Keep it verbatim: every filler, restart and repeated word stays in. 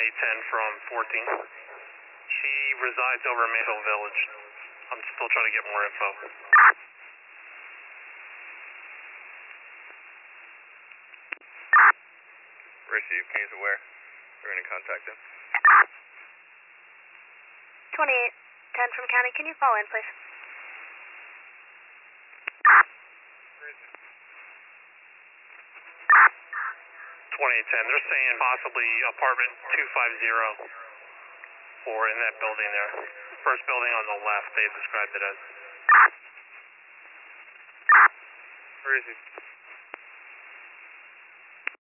twenty-eight ten from fourteen. She resides over in Mayville Village. I'm still trying to get more info. Receive, he's aware. We're going to contact him. twenty-eight ten from county, can you call in, please? twenty-eight ten, they're saying possibly apartment two fifty or in that building there. First building on the left, they described it as. Where is he?